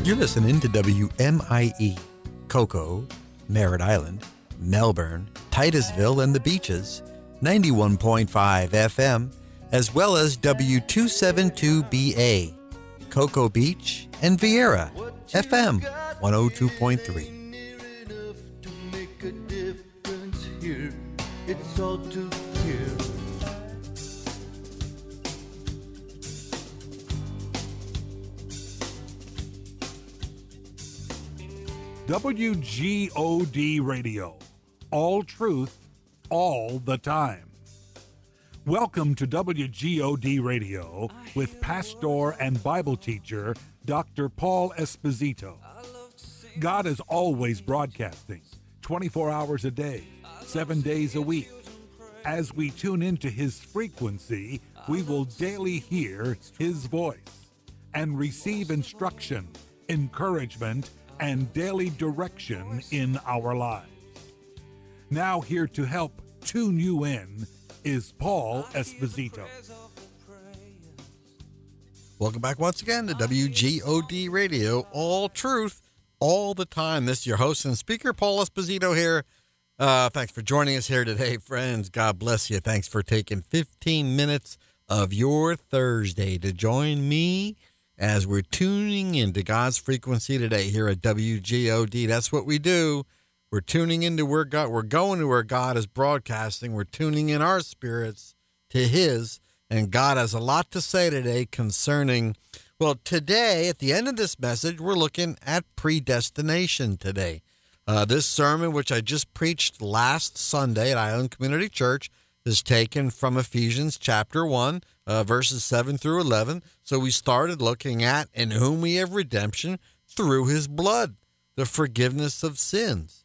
You're listening to WMIE, Cocoa, Merritt Island, Melbourne, Titusville, and the Beaches, 91.5 FM, as well as W272BA, Cocoa Beach, and Vieira, FM 102.3. It's all too clear. WGOD Radio. All truth, all the time. Welcome to WGOD Radio with pastor and Bible teacher Dr. Paul Esposito. God is always broadcasting, 24 hours a day, 7 days a week. As we tune into His frequency, we will daily hear His voice and receive instruction, encouragement, and daily direction in our lives. Now here to help tune you in is Paul Esposito. Welcome back once again to WGOD Radio, all truth, all the time. This is your host and speaker, Paul Esposito here. Thanks for joining us here today, friends. God bless you. Thanks for taking 15 minutes of your Thursday to join me as we're tuning into God's frequency today here at WGOD. That's what we do. We're tuning into where God, we're going to where God is broadcasting. We're tuning in our spirits to His, and God has a lot to say today concerning, well, today, at the end of this message, we're looking at predestination today. This sermon, which I just preached last Sunday at Island Community Church, is taken from Ephesians chapter 1, verses 7 through 11. So we started looking at, in whom we have redemption through His blood, the forgiveness of sins.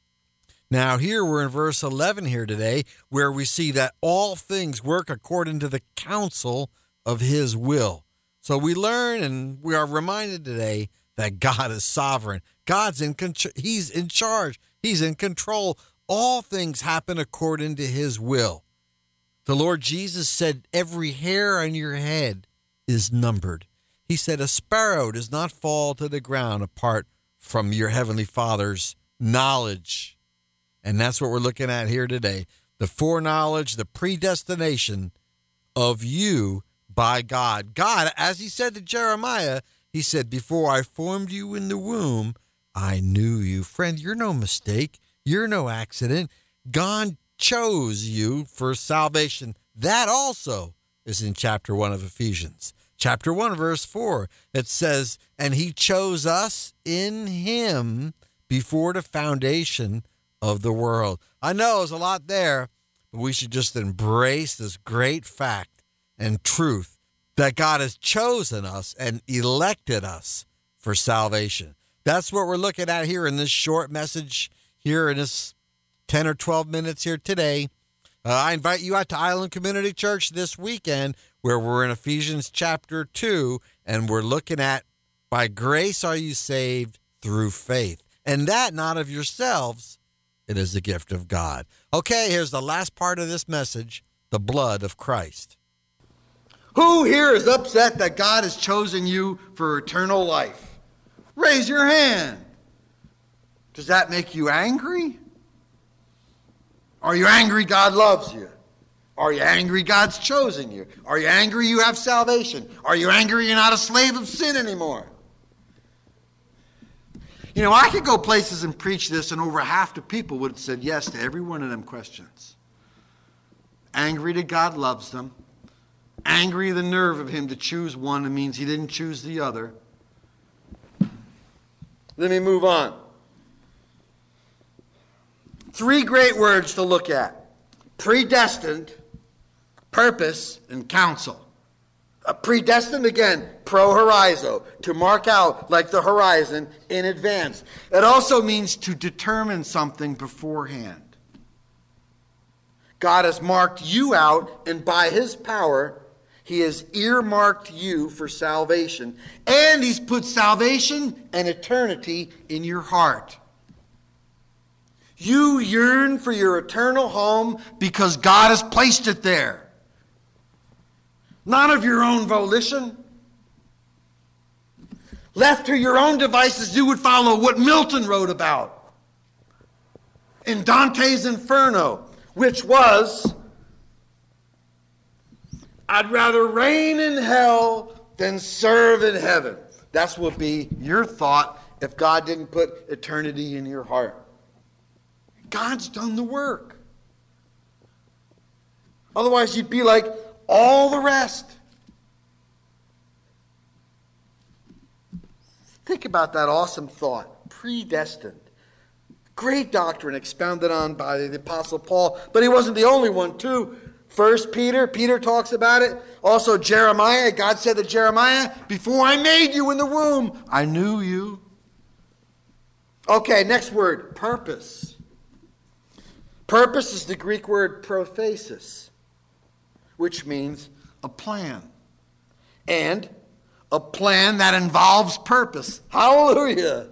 Now here we're in verse 11 here today, where we see that all things work according to the counsel of His will. So we learn and we are reminded today that God is sovereign. God's in control. He's in charge. He's in control. All things happen according to His will. The Lord Jesus said, every hair on your head is numbered. He said, a sparrow does not fall to the ground apart from your Heavenly Father's knowledge. And that's what we're looking at here today. The foreknowledge, the predestination of you by God. God, as He said to Jeremiah, He said, before I formed you in the womb, I knew you. Friend, you're no mistake. You're no accident. God chose you for salvation. That also is in chapter 1 of Ephesians. Chapter 1, verse 4, it says, and He chose us in Him before the foundation of the world. I know there's a lot there, but we should just embrace this great fact and truth that God has chosen us and elected us for salvation. That's what we're looking at here in this short message here in this 10 or 12 minutes here today. I invite you out to Island Community Church this weekend, where we're in Ephesians chapter 2, and we're looking at, by grace are you saved through faith, and that not of yourselves, it is the gift of God. Okay, here's the last part of this message, the blood of Christ. Who here is upset that God has chosen you for eternal life? Raise your hand. Does that make you angry? Are you angry God loves you? Are you angry God's chosen you? Are you angry you have salvation? Are you angry you're not a slave of sin anymore? You know, I could go places and preach this, and over half the people would have said yes to every one of them questions. Angry that God loves them. Angry the nerve of Him to choose one, it means He didn't choose the other. Let me move on. 3 great words to look at. Predestined, purpose, and counsel. Predestined, again, pro horizo, to mark out like the horizon in advance. It also means to determine something beforehand. God has marked you out, and by His power, He has earmarked you for salvation. And He's put salvation and eternity in your heart. You yearn for your eternal home because God has placed it there. Not of your own volition. Left to your own devices, you would follow what Milton wrote about in Dante's Inferno, which was, I'd rather reign in hell than serve in heaven. That's what would be your thought if God didn't put eternity in your heart. God's done the work. Otherwise, you'd be like all the rest. Think about that awesome thought. Predestined. Great doctrine expounded on by the Apostle Paul. But he wasn't the only one, too. First Peter talks about it. Also Jeremiah. God said to Jeremiah, before I made you in the womb, I knew you. Okay, next word, purpose. Purpose is the Greek word prothesis, which means a plan. And a plan that involves purpose. Hallelujah.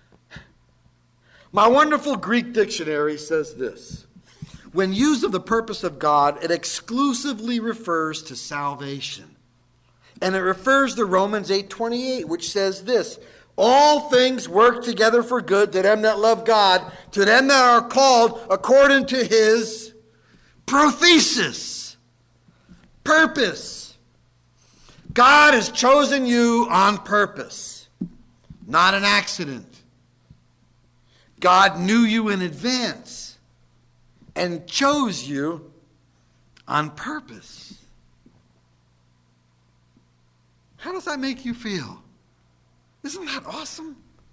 My wonderful Greek dictionary says this. When used of the purpose of God, it exclusively refers to salvation. And it refers to Romans 8:28, which says this. All things work together for good to them that love God, to them that are called according to his prothesis. Purpose. God has chosen you on purpose, not an accident. God knew you in advance and chose you on purpose. How does that make you feel? Isn't that awesome?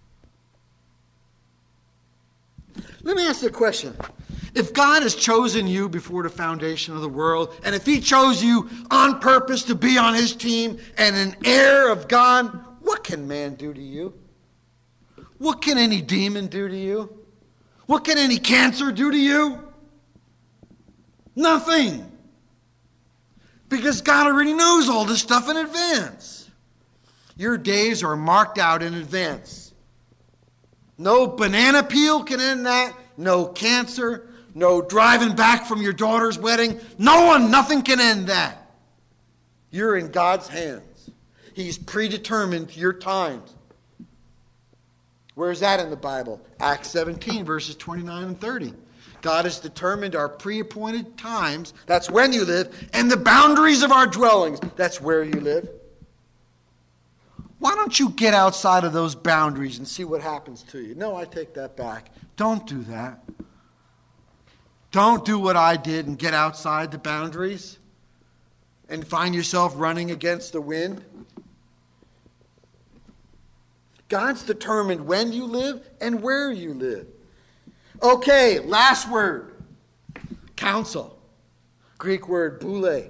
Let me ask you a question. If God has chosen you before the foundation of the world, and if he chose you on purpose to be on his team and an heir of God, what can man do to you? What can any demon do to you? What can any cancer do to you? Nothing. Because God already knows all this stuff in advance. Your days are marked out in advance. No banana peel can end that. No cancer. No driving back from your daughter's wedding. Nothing can end that. You're in God's hands. He's predetermined your times. Where is that in the Bible? Acts 17, verses 29 and 30. God has determined our pre-appointed times. That's when you live. And the boundaries of our dwellings. That's where you live. Why don't you get outside of those boundaries and see what happens to you? No, I take that back. Don't do that. Don't do what I did and get outside the boundaries and find yourself running against the wind. God's determined when you live and where you live. Okay, last word. Counsel. Greek word boule.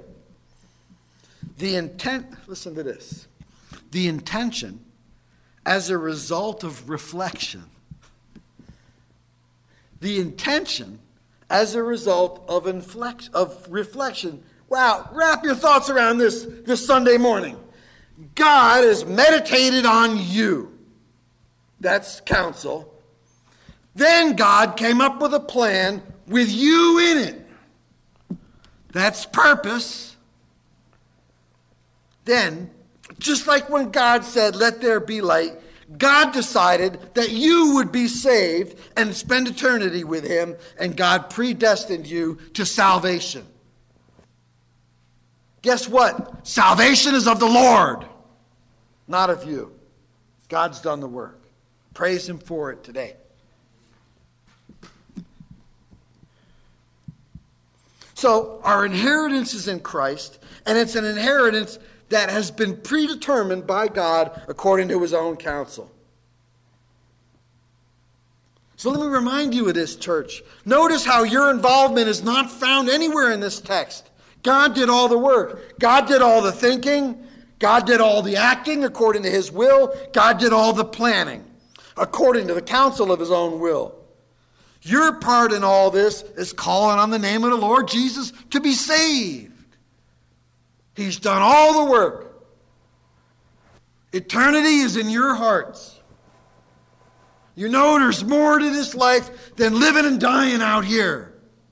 Listen to this. The intention as a result of reflection. The intention as a result of reflection. Wow, wrap your thoughts around this Sunday morning. God has meditated on you. That's counsel. Then God came up with a plan with you in it. That's purpose. Then, just like when God said, let there be light, God decided that you would be saved and spend eternity with him, and God predestined you to salvation. Guess what? Salvation is of the Lord, not of you. God's done the work. Praise him for it today. So, our inheritance is in Christ, and it's an inheritance that has been predetermined by God according to his own counsel. So let me remind you of this, church. Notice how your involvement is not found anywhere in this text. God did all the work. God did all the thinking. God did all the acting according to his will. God did all the planning according to the counsel of his own will. Your part in all this is calling on the name of the Lord Jesus to be saved. He's done all the work. Eternity is in your hearts. You know there's more to this life than living and dying out here.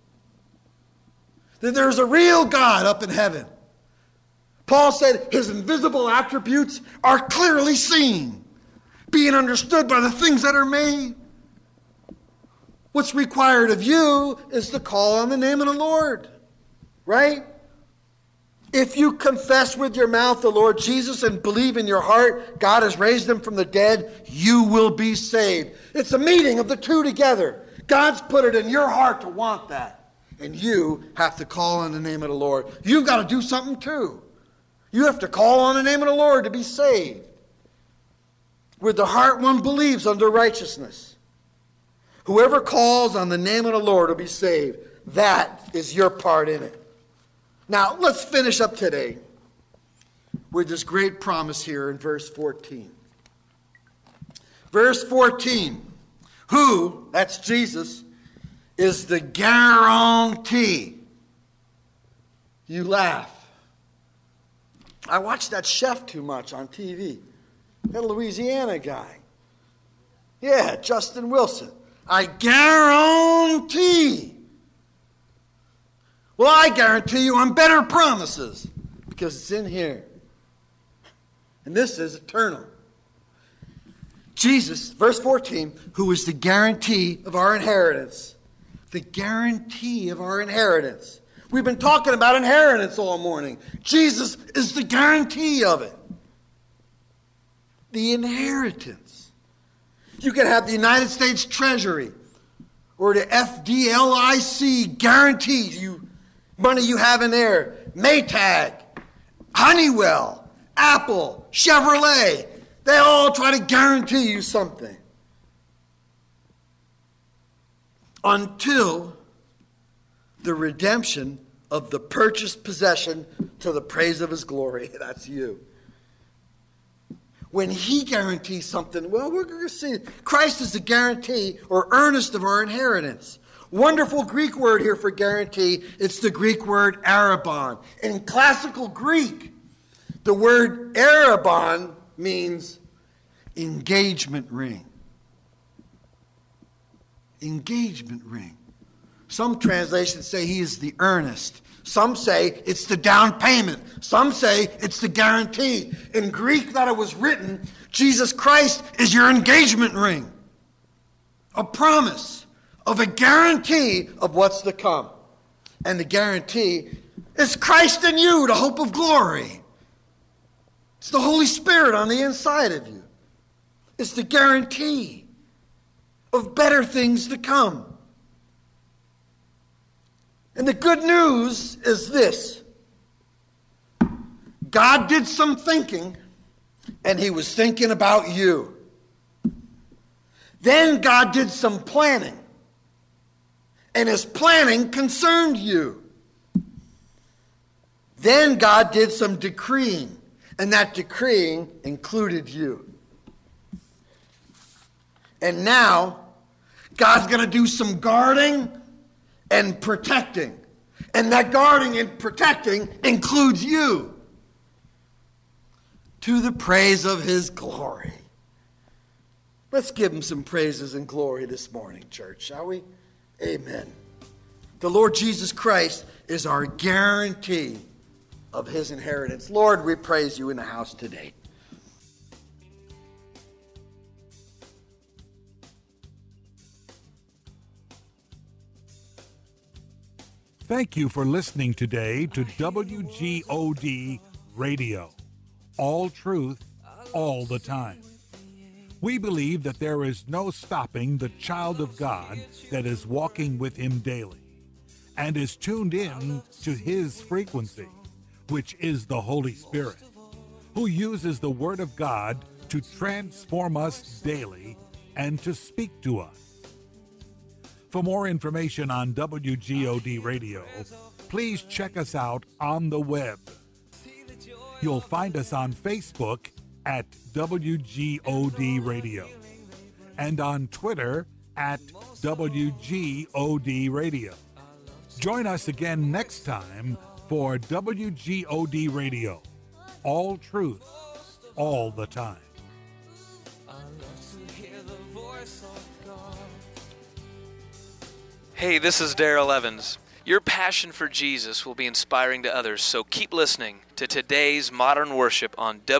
That there's a real God up in heaven. Paul said his invisible attributes are clearly seen. being understood by the things that are made. What's required of you is to call on the name of the Lord, right? If you confess with your mouth the Lord Jesus and believe in your heart God has raised him from the dead, you will be saved. It's a meeting of the two together. God's put it in your heart to want that. And you have to call on the name of the Lord. You've got to do something too. You have to call on the name of the Lord to be saved. With the heart one believes unto righteousness. Whoever calls on the name of the Lord will be saved. That is your part in it. Now, let's finish up today with this great promise here in verse 14. Verse 14. Who, that's Jesus, is the guarantee. You laugh. I watch that chef too much on TV. That Louisiana guy. Yeah, Justin Wilson. I guarantee. Well, I guarantee you on better promises because it's in here. And this is eternal. Jesus, verse 14, who is the guarantee of our inheritance. The guarantee of our inheritance. We've been talking about inheritance all morning. Jesus is the guarantee of it. The inheritance. You can have the United States Treasury or the FDLIC guarantee you money you have in there. Maytag, Honeywell, Apple, Chevrolet. They all try to guarantee you something. Until the redemption of the purchased possession to the praise of his glory. That's you. When he guarantees something, well, we're going to see. Christ is the guarantee or earnest of our inheritance. Wonderful Greek word here for guarantee. It's the Greek word arabon. In classical Greek, the word arabon means engagement ring. Engagement ring. Some translations say he is the earnest. Some say it's the down payment. Some say it's the guarantee. In Greek that it was written, Jesus Christ is your engagement ring. A promise of a guarantee of what's to come. And the guarantee is Christ in you, the hope of glory. It's the Holy Spirit on the inside of you. It's the guarantee of better things to come. And the good news is this. God did some thinking, and he was thinking about you. Then God did some planning, and his planning concerned you. Then God did some decreeing, and that decreeing included you. And now, God's going to do some guarding and protecting. And that guarding and protecting includes you. To the praise of his glory. Let's give him some praises and glory this morning, church, shall we? Amen. The Lord Jesus Christ is our guarantee of his inheritance. Lord, we praise you in the house today. Thank you for listening today to WGOD Radio. All truth, all the time. We believe that there is no stopping the child of God that is walking with him daily and is tuned in to his frequency, which is the Holy Spirit, who uses the Word of God to transform us daily and to speak to us. For more information on WGOD Radio, please check us out on the web. You'll find us on Facebook at WGOD Radio and on Twitter at WGOD Radio. Join us again next time for WGOD Radio. All truth, all the time. Hey, this is Daryl Evans. Your passion for Jesus will be inspiring to others, so keep listening to today's Modern Worship on